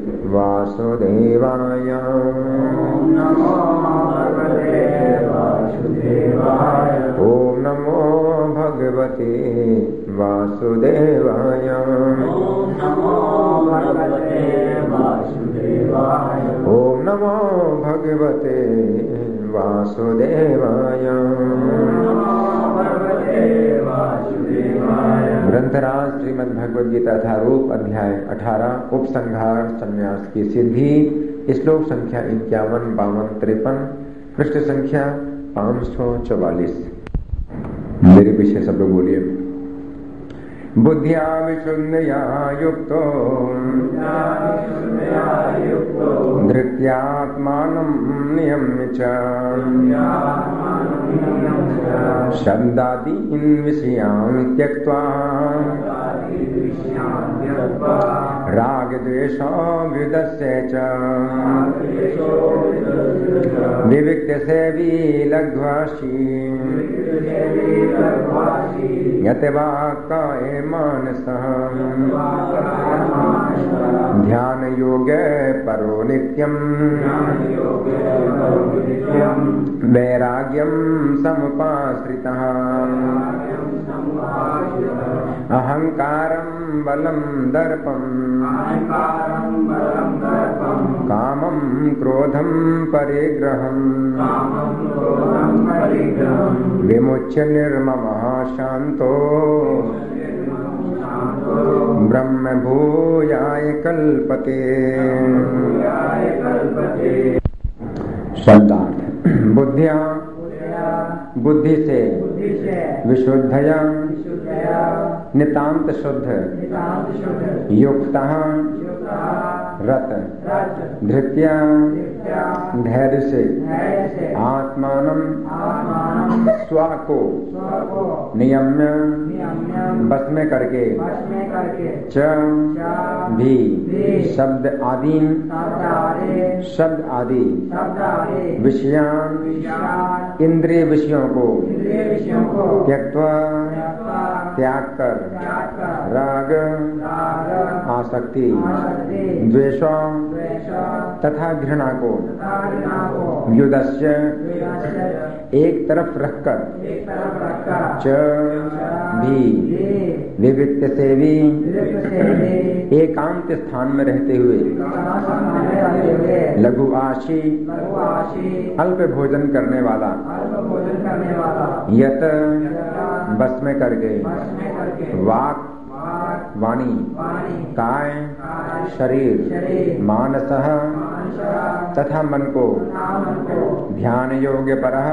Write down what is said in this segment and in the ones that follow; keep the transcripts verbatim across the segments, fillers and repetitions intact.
वासुदेवाय। ओम नमो भगवते वासुदेवाय। ओम नमो भगवते वासुदेवाय। ओम नमो भगवते वासुदेवाय। ओम नमो भगवते वासुदेवाय। ग्रंथराज श्रीमद् भगवद गीता अथारूप अध्याय अठारह उपसंहार संन्यास की सिद्धि। श्लोक संख्या इक्यावन बावन तिरपन पृष्ठ संख्या पांच सौ चौवालीस। मेरे पीछे सब लोग बोलिए। बुद्धिया विशुद्धया युक्तो धृत्यात्मानं नियम्य च शब्दादीन् विषयान् त्यक्त्वा रागद्वेषाभ्युदस्य च विविक्तसेवी लघ्वाशी यतवा काये मानसः ध्यान योगे परो नित्यम् वैराग्यं समुपाश्रितः अहंकारं बलं दर्पं कामं क्रोधं परिग्रहं विमुच्य निर्ममः शांतो ब्रह्म भूयाय कल्पते। शब्दार्थ। बुद्धिया बुद्धि से विशुद्धया नितांत शुद्ध युक्तः रत धृत्या धैर्य से आत्मानं स्व को नियम्य बस में करके च भी शब्द आदि शब्द आदि विषयान इंद्रिय विषयों को त्यक्त्वा त्याग कर राग आसक्ति द्वेषों तथा घृणा को व्युदस्य एक तरफ रखकर च भी विविक्त सेवी एकांत स्थान में रहते हुए लघु आशी अल्प भोजन करने वाला यत बस में करके वाक वाणी काय शरीर मानसः तथा मन को ध्यान योग्य परः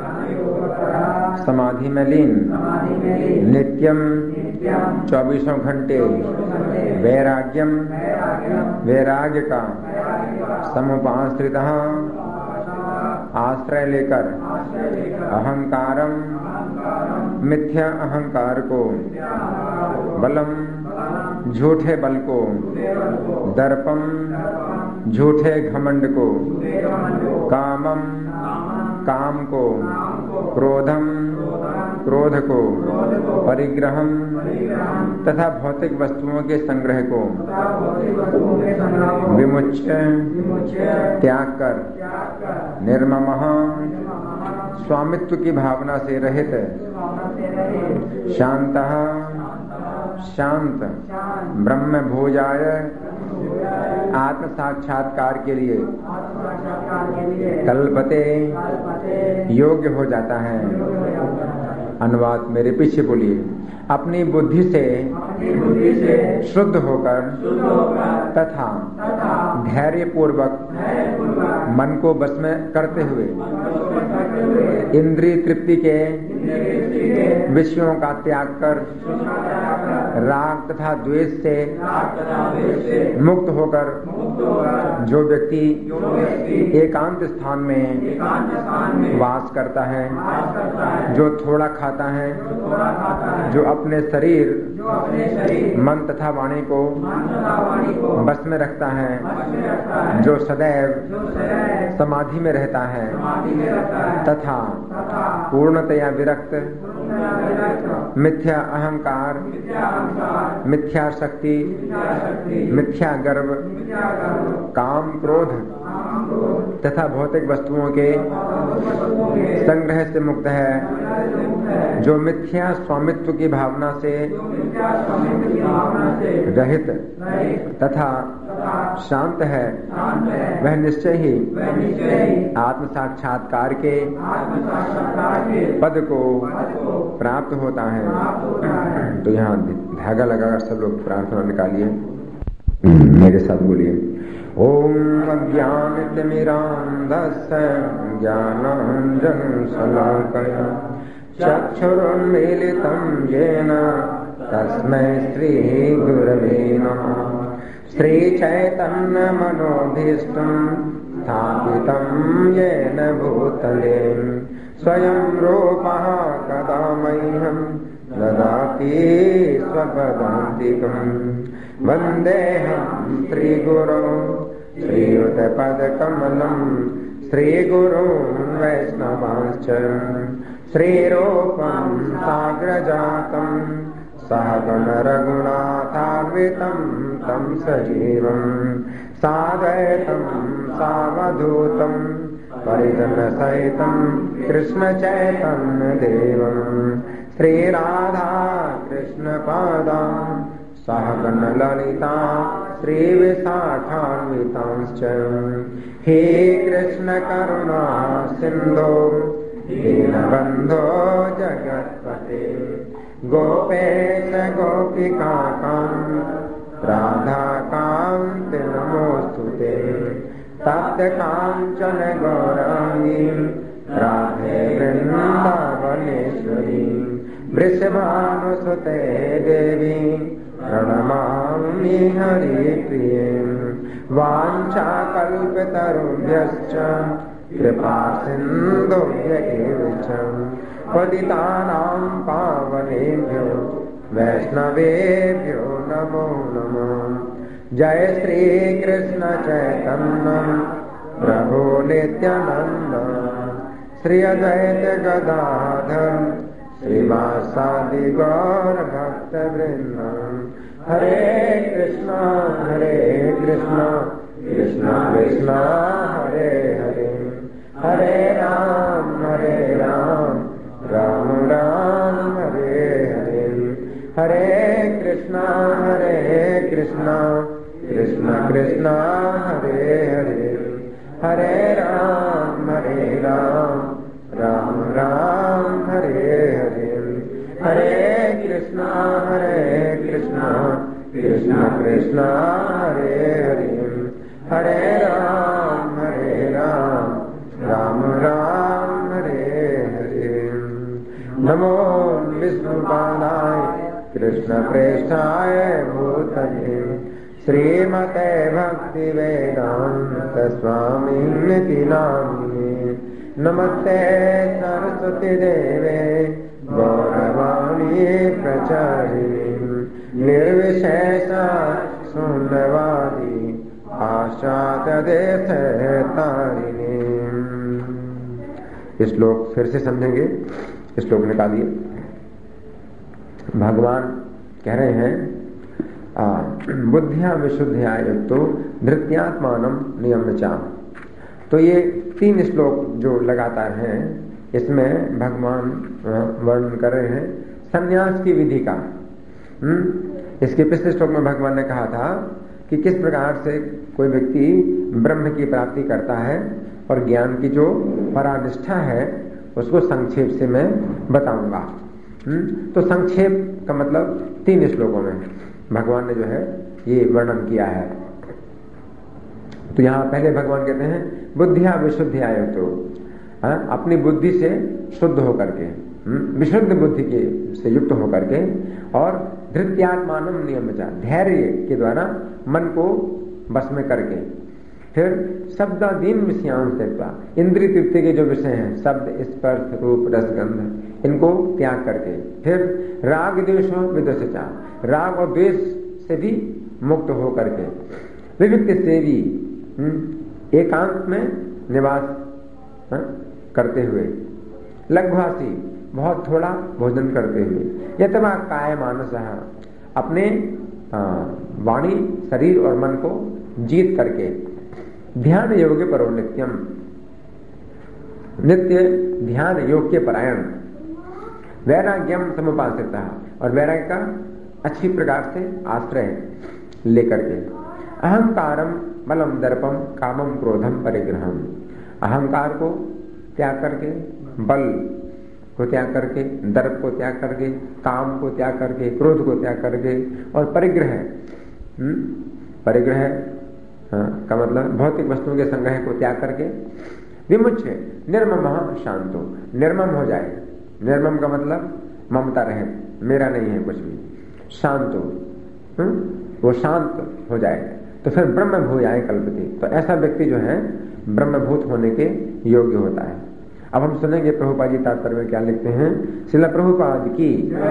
समाधि में लीन नित्यम चौबीसों घंटे वैराग्यम वैराग्य का समुपाश्रितः आश्रय लेकर अहंकारम मिथ्या अहंकार को बलम झूठे बल को दर्पम झूठे घमंड को कामम काम को क्रोधम क्रोध को परिग्रहम तथा भौतिक वस्तुओं के संग्रह को विमुच्य त्याग कर निर्ममः स्वामित्व की भावना से रहित शांतः शांत ब्रह्म भोजाय आत्म साक्षात्कार के लिए कल्पते योग्य हो जाता है। अनुवाद मेरे पीछे बोलिए। अपनी बुद्धि से शुद्ध होकर तथा धैर्य पूर्वक मन को बस में करते हुए इंद्रिय तृप्ति के विषयों का त्याग कर राग तथा द्वेष से मुक्त होकर जो व्यक्ति एकांत स्थान में वास करता है, जो थोड़ा खाता है, जो अपने शरीर मन तथा वाणी को बस में रखता है, जो सदैव समाधि में रहता है तथा पूर्णतया विरक्त मिथ्या अहंकार, मिथ्या शक्ति, मिथ्या गर्व, काम क्रोध तथा भौतिक वस्तुओं के संग्रह से मुक्त है, जो मिथ्या स्वामित्व की भावना से रहित तथा शांत है, वह निश्चय ही आत्म साक्षात्कार के पद को प्राप्त होता है। तो यहाँ धागा लगाकर सब लोग प्रार्थना निकालिए, मेरे साथ बोलिए। ओम अज्ञानतिमिरान्धस्य ज्ञानाञ्जनशलाकया चक्षुरुन्मीलितं येन तस्मै श्रीगुरवे नमः। श्रीचैतन्यमनोभीष्टं स्थापितं येन भूतले स्वयं रूपः कदा मह्यं ददाति स्वपदान्तिकम्। वन्देऽहं श्रीगुरो श्रीयुतपदकमलं श्रीगुरून् वैष्णवांश्च श्रीरूपं साग्रजातं सहगण रघुनाथान्वितं तं सजीवं साद्वैतं सावधूतं परिजनसहितं कृष्णचैतन्यदेवं श्रीराधा कृष्णपादान् सहगण ललिता श्रीविशाखान्वितांश्च। हे कृष्ण करुणा सिन्धो दीनबन्धो जगत्पते गोपेश गोपिकान्त राधाकान्त नमोऽस्तुते। तप्त काञ्चन गौराङ्गी राधे वृन्दावनेश्वरी वृषभानुसुते देवी प्रणमामि हरिप्रिये। वाञ्छाकल्पतरुभ्यश्च कृपा सिन्धुभ्य एव च पतितानां पावनेभ्यो वैष्णवेभ्यो नमो नमः। जय श्री कृष्ण चैतन्य प्रभु नित्यानंद श्री अद्वैत गदाधर श्रीवासादि गौर भक्त वृंद। हरे कृष्णा हरे कृष्णा कृष्णा कृष्णा हरे हरे हरे राम हरे राम राम राम हरे हरे। हरे कृष्णा हरे कृष्णा कृष्णा कृष्णा हरे हरे हरे राम हरे राम राम राम हरे हरे। हरे कृष्णा हरे कृष्णा कृष्णा कृष्णा हरे हरे हरे राम हरे राम राम राम हरे हरे। नमो विष्णुपादाय कृष्ण प्रेष्ठाय भूतले श्रीमते भक्ति वेदांत स्वामिनिति नामिने। नमस्ते सरस्वती देवे गौरवाणी प्रचारिणी निर्विशेष शून्यवादी आशादेश तारिणी। इस श्लोक फिर से समझेंगे, इस श्लोक निकालिए। भगवान कह रहे हैं बुद्धिया विशुद्धिया युक्तो धृत्यात्मानं नियम्य। तो ये तीन श्लोक जो लगातार हैं, इसमें भगवान वर्णन कर रहे हैं संन्यास की विधि का। हम्म इसके पिछले श्लोक में भगवान ने कहा था कि किस प्रकार से कोई व्यक्ति ब्रह्म की प्राप्ति करता है और ज्ञान की जो परानिष्ठा है उसको संक्षेप से मैं बताऊंगा। हम्म तो संक्षेप का मतलब तीन श्लोकों में भगवान ने जो है ये वर्णन किया है। तो यहाँ पहले भगवान कहते हैं बुद्धिया विशुद्धिया युक्तो, अपनी बुद्धि से शुद्ध होकर के, विशुद्ध बुद्धि के से युक्त होकर के, और धृत्यात्मानं नियम्य, धैर्य के द्वारा मन को बस में करके, फिर शब्दादीन विषयांश त्यक्त्वा, इंद्रिय तृप्ति के जो विषय हैं शब्द स्पर्श रूप रसगंध, इनको त्याग करके, फिर राग द्वेषो विदुषिता, राग और द्वेष से भी मुक्त हो करके, विविक्त सेवी, एकांत में निवास करते हुए, लघुभाषी बहुत थोड़ा भोजन करते हुए, यतवा काय मानस, अपने वाणी शरीर और मन को जीत करके, ध्यान योग परो नित्यम, नित्य ध्यान योग के परायण, वैराग्यम समुपासिता, और वैराग्य का अच्छी प्रकार से आश्रय लेकर के, अहंकारम बलम दर्पम कामम क्रोधम परिग्रहम, अहंकार को त्याग करके, बल को त्याग करके, दर्प को त्याग करके, काम को त्याग करके, क्रोध को त्याग करके, और परिग्रह, परिग्रह हाँ, का मतलब भौतिक वस्तुओं के संग्रह को त्याग करके, विमुच्य निर्मम शांतो, निर्मम हो जाए। निर्मम का मतलब ममता रहे, मेरा नहीं है कुछ भी, शांत हो, वो शांत हो जाए, तो फिर ब्रह्म भूयाय कल्पति, तो ऐसा व्यक्ति जो है ब्रह्मभूत होने के योग्य होता है। अब हम सुनेंगे प्रभुपाद जी तात्पर्य में क्या लिखते हैं, श्रील प्रभुपाद की।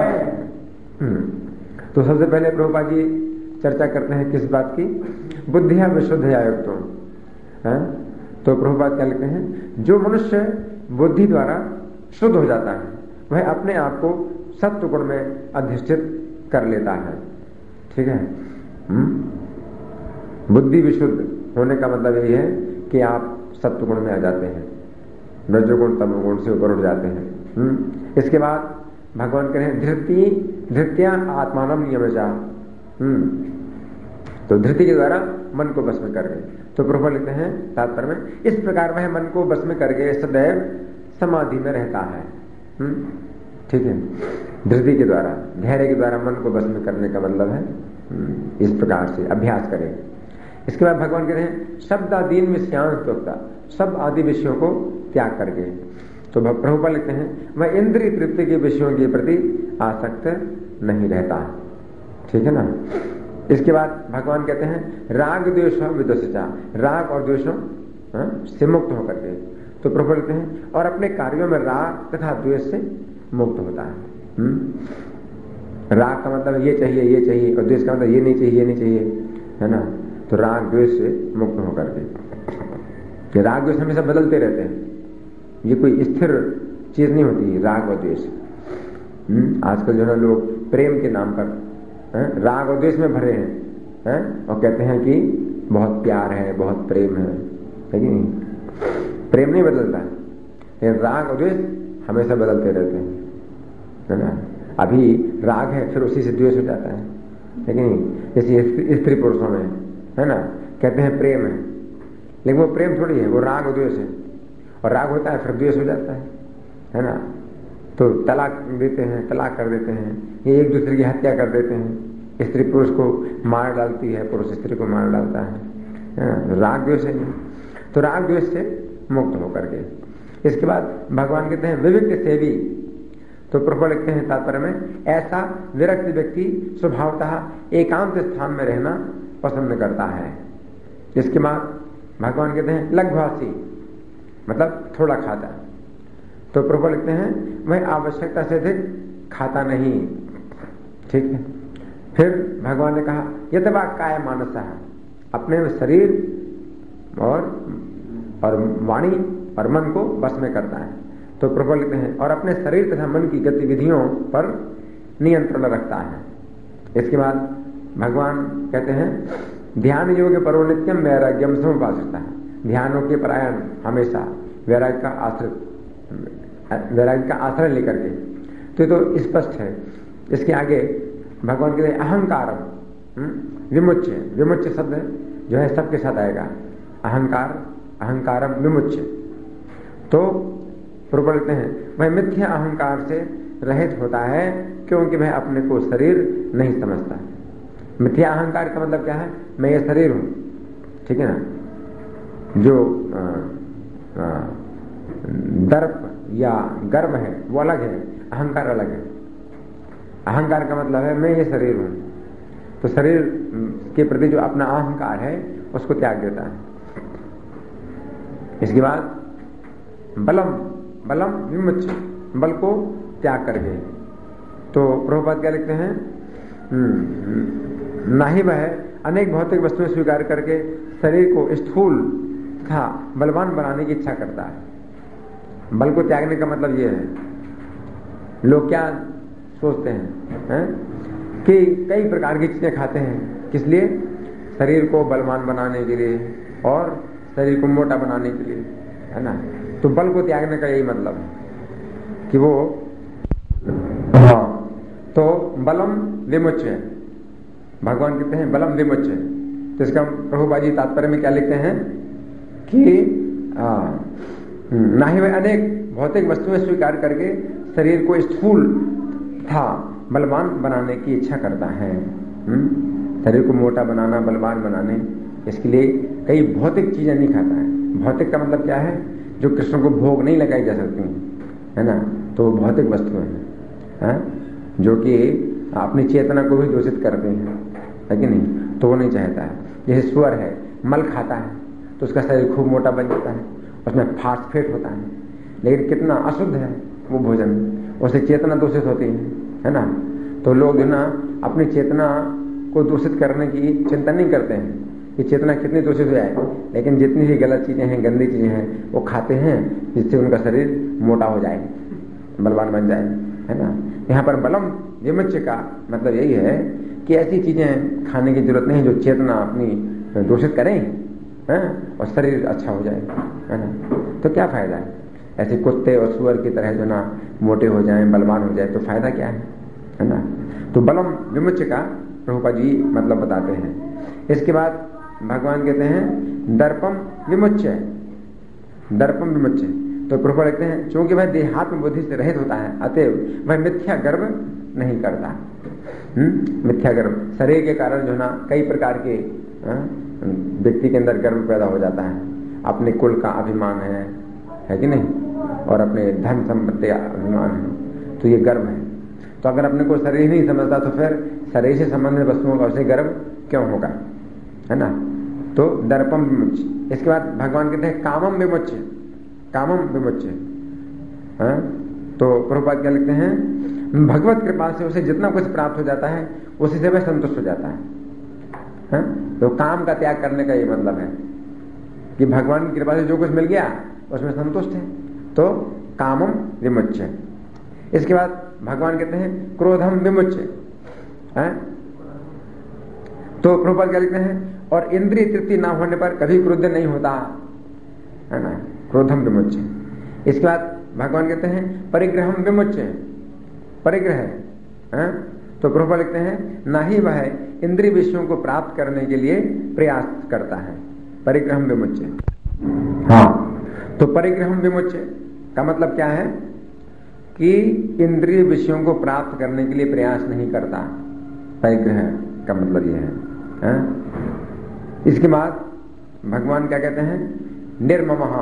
तो सबसे पहले प्रभुपाद जी चर्चा करते हैं किस बात की, बुद्धिया विशुद्ध आयुक्तों। तो प्रभुपाद क्या लिखते हैं, जो मनुष्य बुद्धि द्वारा शुद्ध हो जाता है वह अपने आप को सत्व गुण में अधिष्ठित कर लेता है। ठीक है, बुद्धि विशुद्ध होने का मतलब यही है कि आप सत्व गुण में आ जाते हैं, रजोगुण तमोगुण से ऊपर उठ जाते हैं। इसके बाद भगवान कह रहे हैं धृति धृत्या आत्मानम नियमजा, तो धृति के द्वारा मन को बस में कर गए। तो प्रभु लिखते हैं तात्पर्य में, इस प्रकार वह मन को बस में करके सदैव समाधि में रहता है। ठीक है, धृति के द्वारा, धैर्य के द्वारा मन को बस में करने का मतलब है इस प्रकार से अभ्यास करें। इसके बाद भगवान कहते हैं शब्दादीन विषयांश त्वक्ता, सब आदि विषयों को त्याग करके। तो प्रभुपाद लिखते हैं वह इंद्रिय तृप्ति के विषयों के प्रति आसक्त नहीं रहता। ठीक है ना। इसके बाद भगवान कहते हैं राग द्वेष विदुषा, राग और द्वेषों से मुक्त होकर के। तो प्रभु लिखते हैं और अपने कार्यों में राग तथा द्वेष से मुक्त होता है। हुँ? राग का मतलब ये चाहिए ये चाहिए, और द्वेष का मतलब ये नहीं चाहिए ये नहीं चाहिए, है ना। तो राग द्वेष से मुक्त होकर के, राग द्वेष हमेशा बदलते रहते हैं, ये कोई स्थिर चीज नहीं होती राग और द्वेष। आजकल जो है लोग प्रेम के नाम पर है? राग और द्वेष में भरे हैं, है? और कहते हैं कि बहुत प्यार है बहुत प्रेम है, है कि नहीं। प्रेम नहीं बदलता है, राग और द्वेष हमेशा बदलते रहते हैं, है ना। अभी राग है फिर उसी से द्वेष हो जाता है, है कि नहीं। जैसे स्त्री पुरुषों में, है ना, कहते हैं प्रेम है, लेकिन वो प्रेम थोड़ी है, वो राग और द्वेष है। और राग होता है फिर द्वेष हो जाता है, है ना। तो तलाक देते हैं, तलाक कर देते हैं, ये एक दूसरे की हत्या कर देते हैं। स्त्री पुरुष को मार डालती है, पुरुष स्त्री को मार डालता है, है ना। राग द्वेष है नहीं, तो राग द्वेष से मुक्त होकर के। इसके बाद भगवान कहते हैं विविक्त सेवी। तो प्रभु लिखते हैं तात्पर्य में, ऐसा विरक्त व्यक्ति स्वभावतः एकांत स्थान में रहना पसंद करता है। इसके बाद भगवान कहते हैं लघ्वासी, मतलब थोड़ा खाता। तो प्रभु लिखते हैं वह आवश्यकता से अधिक खाता नहीं। ठीक है। फिर भगवान ने कहा यतवा काय मानस, अपने शरीर और और वाणी और मन को बस में करता है। तो प्रभु लिखते हैं और अपने शरीर तथा मन की गतिविधियों पर नियंत्रण रखता है। इसके बाद भगवान कहते हैं ध्यान योग परो नित्यम वैराग्यम समुपासिता, ध्यानों के परायण हमेशा वैराग्य का आश्रय वैराग्य का आश्रय लेकर के। तो ये तो स्पष्ट है। इसके आगे भगवान कहते हैं अहंकारम विमुच्य, विमुच्य शब्द जो है सबके साथ आएगा, अहंकार अहंकारम विमुच्य। तो प्रभु लिखते हैं वह मिथ्या अहंकार से रहित होता है क्योंकि वह अपने को शरीर नहीं समझता। मिथ्या अहंकार का मतलब क्या है, मैं ये शरीर हूं, ठीक है ना। जो आ, आ, दर्प या गर्व है वो अलग है, अहंकार अलग है। अहंकार का मतलब है मैं ये शरीर हूं, तो शरीर के प्रति जो अपना अहंकार है उसको त्याग देता है। इसके बाद बलम बलम विमुच्य, बल को त्याग करके। तो प्रभुपाद क्या लिखते हैं, ना ही वह अनेक भौतिक वस्तुएं स्वीकार करके शरीर को स्थूल तथा बलवान बनाने की इच्छा करता है। बल को त्यागने का मतलब यह है लोग क्या सोचते हैं, हैं? कि कई प्रकार की चीजें खाते हैं, किस लिए? शरीर को बलवान बनाने के लिए और शरीर को मोटा बनाने के लिए, है ना। तो बल को त्यागने का यही मतलब है कि वो, हाँ, तो बलम विमुच्य, भगवान कहते हैं बलम विमुच्य। तो इसका प्रभुपाद जी तात्पर्य में क्या लिखते हैं कि ना ही वह अनेक भौतिक वस्तुएं स्वीकार करके शरीर को स्थूल था बलवान बनाने की इच्छा करता है। शरीर को मोटा बनाना, बलवान बनाने, इसके लिए कई भौतिक चीजें नहीं खाता है। भौतिक का मतलब क्या है? जो कृष्ण को भोग नहीं लगाई जा सकती, है ना, तो भौतिक वस्तुएं हैं, जो कि अपनी चेतना को भी दूषित करते हैं, है कि नहीं। तो वो नहीं चाहता है। जैसे स्वर है, मल खाता है तो उसका शरीर खूब मोटा बन जाता है, उसमें फास्फेट होता है, लेकिन कितना अशुद्ध है वो भोजन, उससे चेतना दूषित होती है, है ना। तो लोग ना अपनी चेतना को दूषित करने की चिंता नहीं करते हैं कि चेतना कितनी दूषित हो जाए, लेकिन जितनी भी गलत चीजें हैं, गंदी चीजें हैं, वो खाते हैं जिससे उनका शरीर मोटा हो जाए, बलवान बन जाए, है ना। यहाँ पर बलम विमुच्य का मतलब यही है कि ऐसी चीजें खाने की जरूरत नहीं जो चेतना अपनी दूषित करें, है, और शरीर अच्छा हो जाए, है ना। तो क्या फायदा है? ऐसे कुत्ते और सुअर की तरह जो ना मोटे हो जाएं, बलवान हो जाए, तो फायदा क्या है, है ना। तो बलम विमुच्य का प्रभुपाद जी मतलब बताते हैं। इसके बाद भगवान कहते हैं दर्पम विमुच्य, दर्पम विमुच्य। तो प्रभुपाद कहते हैं क्योंकि वह देहात्म बुद्धि से रहित होता है, अतएव वह मिथ्या गर्व नहीं करता। हम्म मिथ्या गर्व, शरीर के कारण जो ना कई प्रकार के व्यक्ति के अंदर गर्व पैदा हो जाता है। अपने कुल का अभिमान है, है कि नहीं, और अपने धन संपत्ति का अभिमान है, तो ये गर्व है। तो अगर अपने को शरीर नहीं समझता तो फिर शरीर से संबंधित वस्तुओं का उसे गर्व क्यों होगा, है ना। तो दर्पम विमुच्य। इसके बाद भगवान कहते हैं कामम विमुच्य, कामम विमुच्य। तो प्रभुपाद क्या लिखते हैं? भगवत कृपा से उसे जितना कुछ प्राप्त हो जाता है उसी से वह संतुष्ट हो जाता है, है? तो काम का त्याग करने का ये मतलब है कि भगवान की कृपा से जो कुछ मिल गया उसमें संतुष्ट है, तो कामम विमुच्य। इसके बाद भगवान कहते हैं क्रोधम विमुच्य, है? तो प्रभुपाद क्या लिखते हैं? और इंद्रिय तृप्ति ना होने पर कभी क्रोध नहीं होता, है ना, क्रोधम विमुच्य। इसके बाद भगवान कहते हैं परिग्रहम विमुच्य, परिग्रह है। तो प्रभुपाद लिखते हैं ना ही वह इंद्रिय विषयों को प्राप्त करने के लिए प्रयास करता है, परिग्रहम विमुच्य। हाँ, तो परिग्रहम विमुच्य का मतलब क्या है कि इंद्रिय विषयों को प्राप्त करने के लिए प्रयास नहीं करता, परिग्रह का मतलब यह है, है? इसके बाद भगवान क्या कहते हैं? निर्ममः।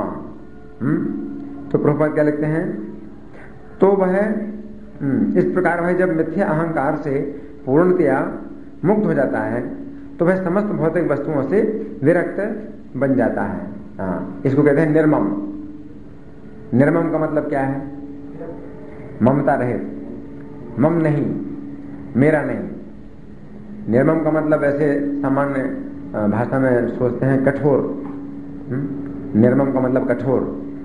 तो प्रभुपाद क्या लिखते हैं? तो वह इस प्रकार वह जब मिथ्या अहंकार से पूर्णतया मुक्त हो जाता है तो वह समस्त भौतिक वस्तुओं से विरक्त बन जाता है। हाँ, इसको कहते हैं निर्मम। निर्मम का मतलब क्या है? ममता रहित, मम नहीं, मेरा नहीं। निर्मम का मतलब ऐसे सामान्य भाषा में सोचते हैं कठोर। निर्मम का मतलब कठोर,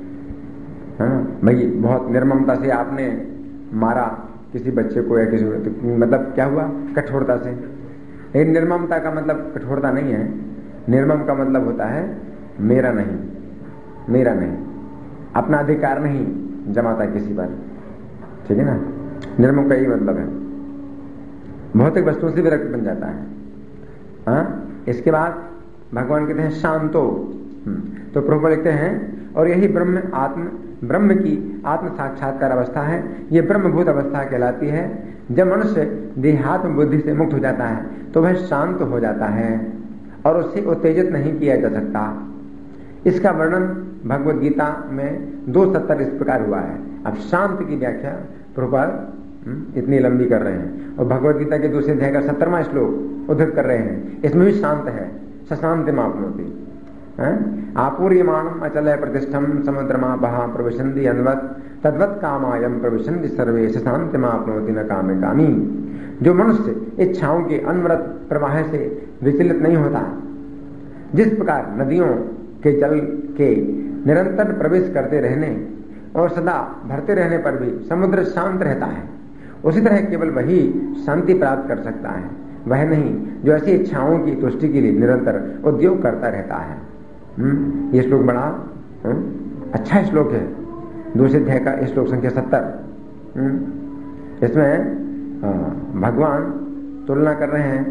है ना। भाई बहुत निर्ममता से आपने मारा किसी बच्चे को या किसी को, तो मतलब क्या हुआ? कठोरता से। लेकिन निर्ममता का मतलब कठोरता नहीं है। निर्मम का मतलब होता है मेरा नहीं, मेरा नहीं, अपना अधिकार नहीं जमाता किसी पर, ठीक है ना। निर्मम का यही मतलब है, भौतिक वस्तुओं से विरक्त बन जाता है। हाँ, इसके बाद भगवान कहते हैं शांतो। तो प्रभुपाद लिखते हैं और यही ब्रह्म आत्म ब्रह्म की आत्म साक्षात्कार अवस्था है, ये ब्रह्मभूत अवस्था कहलाती है। जब मनुष्य देहात्म बुद्धि से मुक्त हो जाता है तो वह शांत हो जाता है और उससे उत्तेजित नहीं किया जा सकता। इसका वर्णन भगवत गीता में दो सत्तर इस प्रकार हुआ है। अब शांत की व्याख्या प्रभुपाद इतनी लंबी कर रहे हैं और भगवत गीता के दूसरे अध्याय का सत्तरवां श्लोक उद्धृत कर रहे हैं। इसमें भी शांत है, सशांति मापनोति। आपूर्यमाणम अचल प्रतिष्ठम समुद्रमा बहा प्रविशन्ति अन्वत तद्वत कामायम प्रविशन्ति सर्वे शांति मापनोति न कामे कामी। जो मनुष्य इच्छाओं के अनवरत प्रवाह से विचलित नहीं होता, जिस प्रकार नदियों के जल के निरंतर प्रवेश करते रहने और सदा भरते रहने पर भी समुद्र शांत रहता है, उसी तरह केवल वही शांति प्राप्त कर सकता है, वह नहीं जो ऐसी इच्छाओं की तुष्टि के लिए निरंतर उद्योग करता रहता है। हुँ? ये श्लोक बड़ा हुँ? अच्छा श्लोक है, दूसरे अध्याय का श्लोक संख्या सत्तर। इसमें भगवान तुलना कर रहे हैं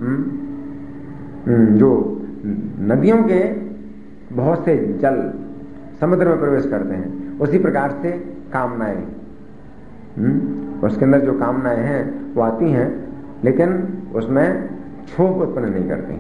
हुँ? जो नदियों के बहुत से जल समुद्र में प्रवेश करते हैं, उसी प्रकार से कामनाएं, उसके अंदर जो कामनाएं हैं वो आती हैं, लेकिन उसमें क्षोभ उत्पन्न नहीं करती।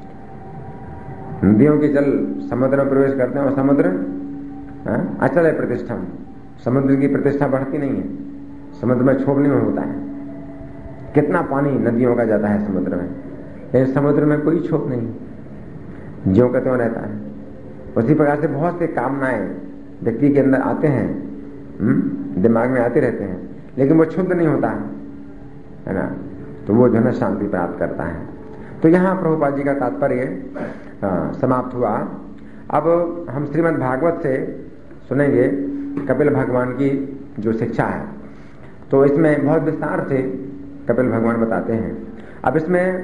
नदियों के जल समुद्र में प्रवेश करते हैं और समुद्र अचल है प्रतिष्ठा, समुद्र की प्रतिष्ठा बढ़ती नहीं है, समुद्र में क्षोभ नहीं होता है। कितना पानी नदियों का जाता है समुद्र में, लेकिन समुद्र में कोई क्षोभ नहीं, ज्यों का त्यों रहता है। उसी प्रकार से बहुत से कामनाएं व्यक्ति के अंदर आते हैं, दिमाग में आते रहते हैं, लेकिन वो क्षुब्ध नहीं होता है, है ना, तो वो जो है शांति प्राप्त करता है। तो यहाँ प्रभुपाद जी का तात्पर्य समाप्त हुआ। अब हम श्रीमद् भागवत से सुनेंगे कपिल भगवान की जो शिक्षा है, तो इसमें बहुत विस्तार से कपिल भगवान बताते हैं। अब इसमें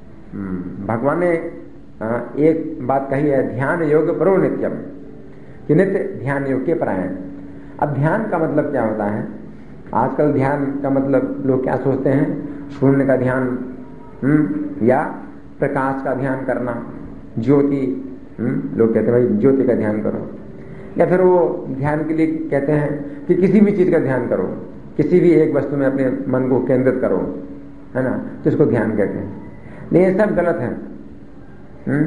भगवान ने एक बात कही है, ध्यान योग परो नित्यम, कि नित्य ध्यान योग के परायण। अब ध्यान का मतलब क्या होता है? आजकल ध्यान का मतलब लोग क्या सोचते हैं, शून्य का ध्यान या प्रकाश का ध्यान करना, ज्योति, लोग कहते हैं भाई ज्योति का ध्यान करो, या फिर वो ध्यान के लिए कहते हैं कि किसी भी चीज का ध्यान करो, किसी भी एक वस्तु में अपने मन को केंद्रित करो, है ना, तो इसको ध्यान कहते हैं। नहीं, ये सब गलत है। हुँ?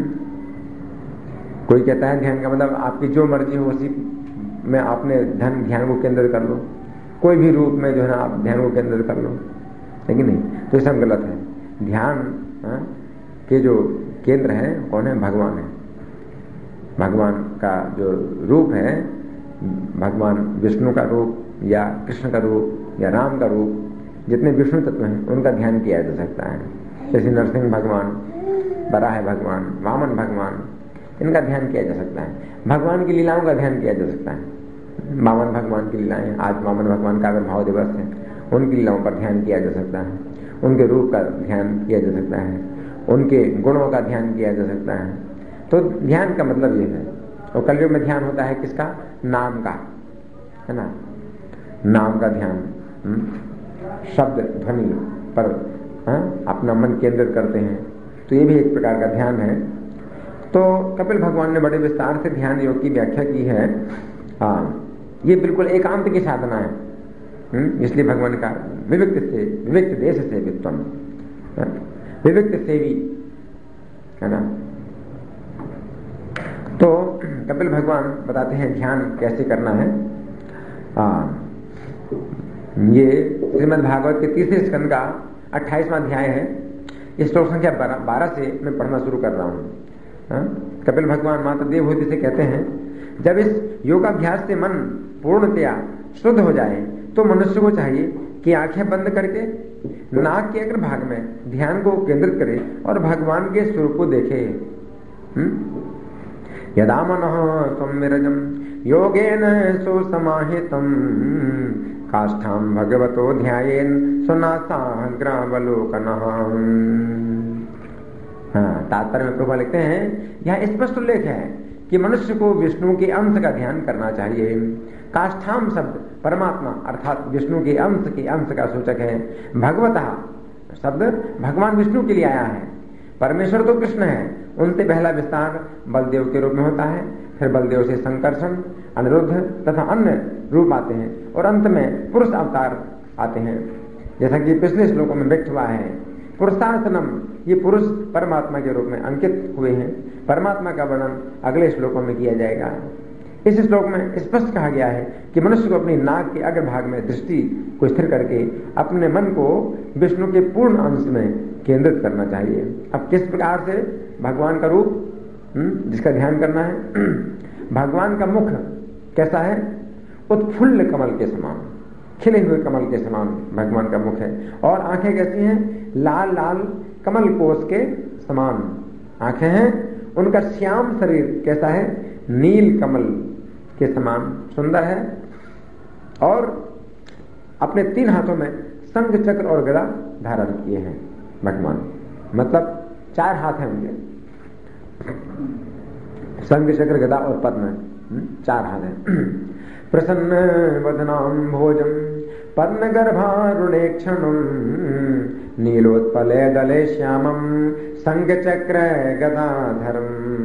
कोई कहता है ध्यान का मतलब आपकी जो मर्जी हो उसी में आपने ध्यान ध्यान को केंद्रित कर लो, कोई भी रूप में जो है ना आप ध्यान को केंद्रित कर लो, लेकिन नहीं, तो ये सब गलत है। ध्यान हा? के जो केंद्र है कौन है? भगवान है। भगवान का जो रूप है, भगवान विष्णु का रूप या कृष्ण का रूप या राम का रूप, जितने विष्णु तत्व हैं उनका ध्यान किया जा सकता है। जैसे नरसिंह भगवान, बराह भगवान, वामन भगवान, इनका ध्यान किया जा सकता है। भगवान की लीलाओं का ध्यान किया जा सकता है। वामन भगवान की लीलाएं, आज वामन भगवान का आविर्भाव दिवस है, उनकी लीलाओं पर ध्यान किया जा सकता है, उनके रूप का ध्यान किया जा सकता है, उनके गुणों का ध्यान किया जा सकता है। तो ध्यान का मतलब ये है। और कलयुग में ध्यान होता है किसका? नाम का, है ना, नाम का ध्यान, शब्द ध्वनि पर हा? अपना मन केंद्रित करते हैं, तो ये भी एक प्रकार का ध्यान है। तो कपिल भगवान ने बड़े विस्तार से ध्यान योग की व्याख्या की है। हाँ, ये बिल्कुल एकांत की साधना है, इसलिए भगवान का विविक्त से विविक्त देश से वित्तम, विविक्त सेवी, है ना। तो कपिल भगवान बताते हैं ध्यान कैसे करना है। आ, ये श्रीमद् भागवत के तीसरे स्कंद का अट्ठाईसवां अध्याय है। इस श्लोक संख्या बारह से मैं पढ़ना शुरू कर रहा हूँ। कपिल भगवान माता देवहूति से कहते हैं, जब इस योगाभ्यास से मन पूर्णतया शुद्ध हो जाए तो मनुष्य को चाहिए कि आंखें बंद करके नाक के अग्र भाग में ध्यान को केंद्रित करे और भगवान के स्वरूप को देखे। यदा मनः सौम्यरजम योगेन सो समाहितम काष्ठाम भगवतो ध्यायेन सुनासाग्रावलोकनः। हाँ, तात्पर्य में प्रभु लिखते हैं, यह स्पष्ट उल्लेख है कि मनुष्य को विष्णु के अंश का ध्यान करना चाहिए। काष्ठाम शब्द परमात्मा अर्थात विष्णु के अंश के अंश का सूचक है। भगवतः शब्द भगवान विष्णु के लिए आया है। परमेश्वर तो कृष्ण है, उनसे पहला विस्तार बलदेव के रूप में होता है, फिर बलदेव से संकर्षण, अनिरुद्ध तथा अन्य रूप आते हैं और अंत में पुरुष अवतार आते हैं। जैसा कि पिछले श्लोकों में व्यक्त हुआ है, पुरुषार्थनम, ये पुरुष परमात्मा के रूप में अंकित हुए हैं। परमात्मा का वर्णन अगले श्लोकों में किया जाएगा। इस श्लोक में स्पष्ट कहा गया है कि मनुष्य को अपनी नाक के अग्रभाग में दृष्टि को स्थिर करके अपने मन को विष्णु के पूर्ण अंश में केंद्रित करना चाहिए। अब किस प्रकार से भगवान का रूप जिसका ध्यान करना है, भगवान का मुख कैसा है? उत्फुल्ल कमल के समान, खिले हुए कमल के समान भगवान का मुख है। और आंखें कैसी हैं? लाल लाल कमल कोष के समान आंखें हैं। उनका श्याम शरीर कैसा है? नील कमल के समान सुंदर है। और अपने तीन हाथों में शंख चक्र और गदा धारण किए हैं भगवान, मतलब चार हाथ हैं उनके, शंख चक्र गदा और पद्म, चार हाथ हैं। प्रसन्न वदनाम भोजम पद्म गर्भारुणेक्षणम नीलोत्पले दले श्यामम शंख चक्र गदाधरम।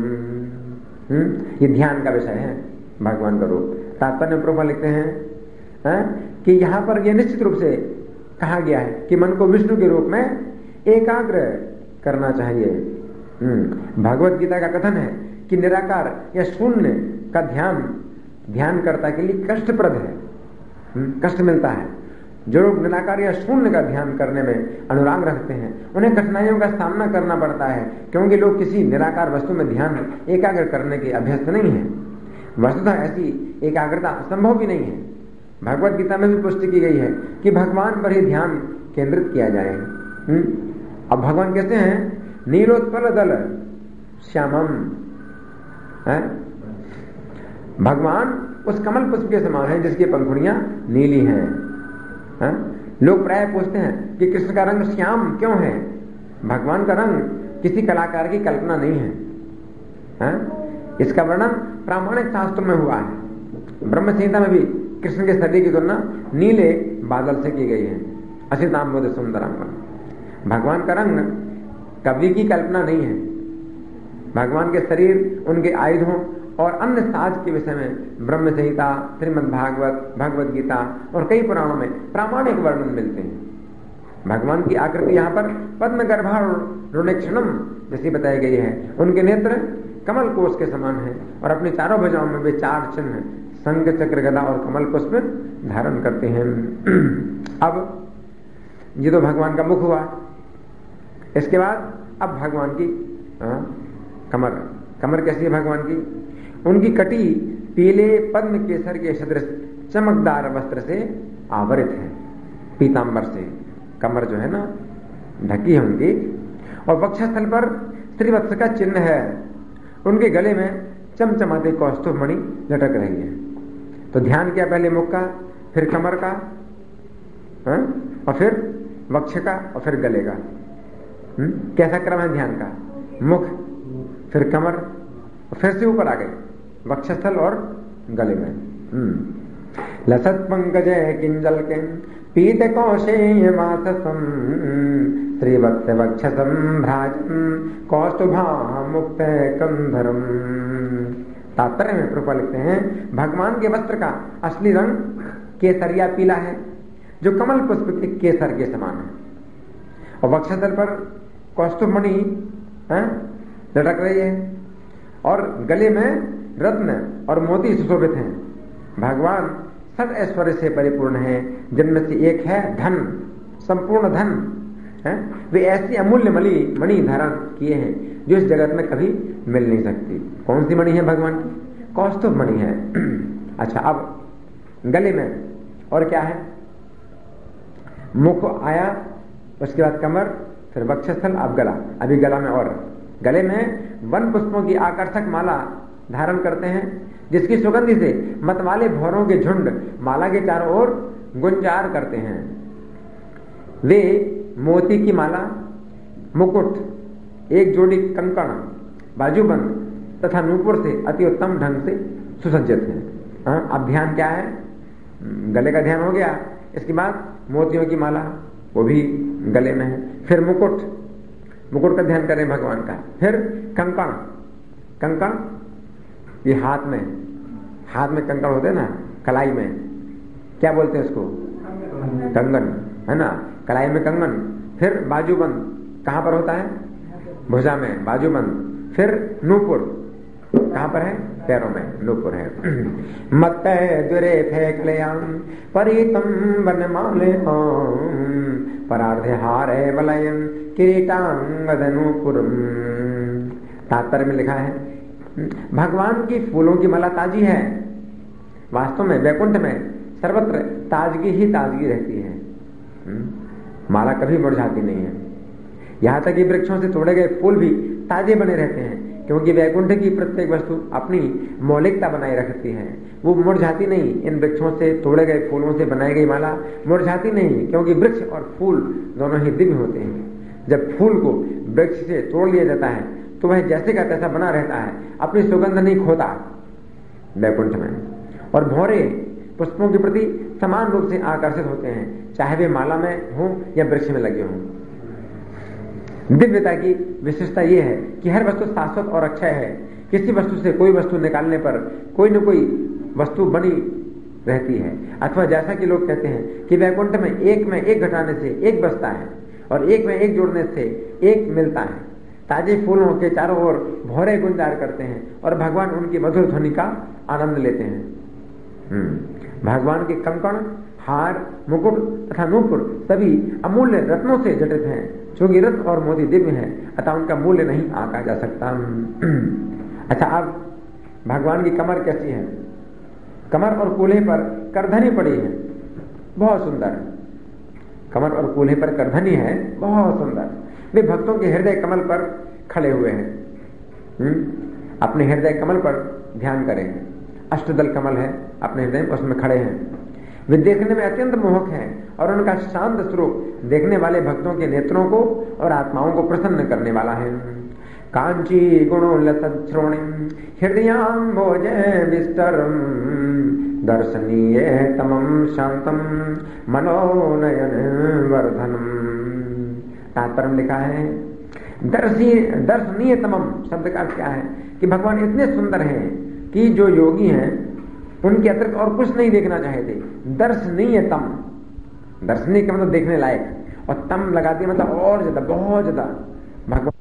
ये ध्यान का विषय है भगवान का रूप। तात्पर्य प्रभा लिखते हैं है? कि यहां पर यह निश्चित रूप से कहा गया है कि मन को विष्णु के रूप में एकाग्र करना चाहिए। भगवत गीता का कथन है कि निराकार या शून्य का ध्यान ध्यानकर्ता के लिए कष्टप्रद है, कष्ट मिलता है। जो लोग निराकार या शून्य का ध्यान करने में अनुराग रखते हैं उन्हें कठिनाइयों का सामना करना पड़ता है, क्योंकि लोग किसी निराकार वस्तु में ध्यान एकाग्र करने के अभ्यस्त नहीं है। वस्तुतः ऐसी एकाग्रता संभव भी नहीं है। भगवत गीता में भी पुष्टि की गई है कि भगवान पर ही ध्यान केंद्रित किया जाए। अब भगवान कहते हैं नीलोत्पल दल श्यामम है? भगवान उस कमल पुष्प के समान है जिसकी पंखुड़ियां नीली हैं। है? लोग प्राय पूछते हैं कि कृष्ण का रंग श्याम क्यों है? भगवान का रंग किसी कलाकार की कल्पना नहीं है, है? इसका वर्णन प्रामाणिक शास्त्र में हुआ है। ब्रह्म संहिता में भी कृष्ण के शरीर की तुलना नीले बादल से की गई है। असिताम बोध सुंदरम। भगवान का रंग कवि की कल्पना नहीं है। भगवान के शरीर, उनके आयुधों और अन्य साज के विषय में ब्रह्म संहिता, श्रीमद् भागवत, भगवत गीता और कई पुराणों में प्रामाणिक वर्णन मिलते हैं। भगवान की आकृति यहाँ पर पद्म गर्भारुणेक्षणम जैसी बताई गई है। उनके नेत्र कमल कोश के समान है और अपनी चारों भुजाओं में वे चार चिन्ह शंख चक्र गदा और कमल पुष्प धारण करते हैं। अब ये तो भगवान का मुख हुआ। इसके बाद अब भगवान की आ, कमर कमर कैसी है भगवान की? उनकी कटी पीले पद्म केसर के सदृश चमकदार वस्त्र से आवृत है, पीतांबर से कमर जो है ना ढकी है उनकी। और वक्षस्थल पर श्रीवत्स का चिन्ह है। उनके गले में चमचमाते कौस्तुभ मणि लटक रही है। तो ध्यान किया पहले मुख का, फिर कमर का, हा? और फिर वक्ष का और फिर गले का। हुँ? कैसा क्रम है ध्यान का? मुख, फिर कमर और फिर से ऊपर आ गए वक्षस्थल और गले में। लसत पंकज किंजल के पीत कौशेय माससम श्रीवत्स वक्षसम भ्राजम कौस्तुभा मुक्त कंधरम। तात्पर्य में प्रभु लिखते हैं भगवान के वस्त्र का असली रंग केसरिया पीला है, जो कमल पुष्प के केसर के समान है। और वक्षस्थल पर कौस्तुभ मणि लटक रही है और गले में रत्न और मोती सुशोभित हैं। भगवान सद ऐश्वर्य से परिपूर्ण है, जिनमें से एक है धन, संपूर्ण धन है। वे ऐसी अमूल्य मणि मणि धारण किए हैं जो इस जगत में कभी मिल नहीं सकती। कौन सी मणि है भगवान की? कौस्तुभ मणि है। अच्छा, अब गले में और क्या है? मुख आया, उसके बाद कमर, फिर वक्षस्थल, अब गला। अभी गला में और गले में वन पुष्पों की आकर्षक माला धारण करते हैं, जिसकी सुगंधि से मतवाले भौरों के झुंड माला के चारों ओर गुंजार करते हैं। वे मोती की माला, मुकुट, एक जोड़ी कंकण, बाजूबंद तथा नूपुर से अति उत्तम ढंग से सुसज्जित है। अब ध्यान क्या है? गले का ध्यान हो गया। इसके बाद मोतियों की माला, वो भी गले में है। फिर मुकुट, मुकुट का ध्यान करें भगवान का। फिर कंकण, कंकण ये हाथ में, हाथ में कंकण होते हैं ना, कलाई में क्या बोलते हैं उसको? कंगन, है ना, कलाई में कंगन। फिर बाजूबंद कहां पर होता है? भुजा में बाजूबंद। फिर नूपुर कहां पर है? पैरों में नूपुर है। मत दुरे फेंक ले परितम बन माले परार्धे हारे बलयन किरीटांगद नूपुरम। तात्पर्य में लिखा है भगवान की फूलों की माला ताजी है। वास्तव में वैकुंठ में सर्वत्र ताजगी ही ताजगी रहती है। माला कभी मुरझाती नहीं है। यहां तक कि वृक्षों से तोड़े गए फूल भी ताजे बने रहते हैं, क्योंकि वैकुंठ की प्रत्येक वस्तु अपनी मौलिकता बनाए रखती है, वो मुरझाती नहीं। इन वृक्षों से तोड़े गए फूलों से बनाई गई माला मुरझाती नहीं, क्योंकि वृक्ष और फूल दोनों ही दिव्य होते हैं। जब फूल को वृक्ष से तोड़ लिया जाता है तो वह जैसे का तैसा बना रहता है, अपनी सुगंध नहीं खोता वैकुंठ में। और भौरे पुष्पों के प्रति समान रूप से आकर्षित होते हैं, चाहे वे माला में हो या वृक्ष में लगे हों। दिव्यता की विशेषता यह है कि हर वस्तु शाश्वत और अक्षय है। किसी वस्तु से कोई वस्तु निकालने पर कोई न कोई वस्तु बनी रहती है, अथवा जैसा कि लोग कहते हैं कि वैकुंठ में एक में एक घटाने से एक बचता है और एक में एक जोड़ने से एक मिलता है। ताजे फूलों के चारों ओर भौरे गुंजार करते हैं और भगवान उनकी मधुर ध्वनि का आनंद लेते हैं। भगवान के कंकण, हार, मुकुट तथा नूपुर सभी अमूल्य रत्नों से जटित हैं। चूंकि रत्न और मोती दिव्य हैं, अतः उनका मूल्य नहीं आंका जा सकता। अच्छा, अब भगवान की कमर कैसी है? कमर और कूल्हे पर करधनी पड़ी है, बहुत सुंदर। कमर और कूल्हे पर करधनी है, बहुत सुंदर। वे भक्तों के हृदय कमल पर खड़े हुए हैं। हुँ? अपने हृदय कमल पर ध्यान करें। अष्टदल कमल है अपने हृदय, उसमें खड़े हैं। वे देखने में अत्यंत मोहक हैं और उनका शांत स्वरूप देखने वाले भक्तों के नेत्रों को और आत्माओं को प्रसन्न करने वाला है। कांची गुणोल्लसच्छ्रोणिं हृदयाम्भोज विस्तरं दर्शनीय तमं शांतम मनोनयन वर्धनम। तात्पर्य में लिखा है दर्शी दर्शनीय तमम शब्द का अर्थ क्या है कि भगवान इतने सुंदर हैं कि जो योगी हैं उनके अतिरिक्त और कुछ नहीं देखना चाहते। दर्शनीय तम, दर्शनीय का मतलब देखने लायक, और तम लगा दिया मतलब और ज्यादा, बहुत ज्यादा। भगवान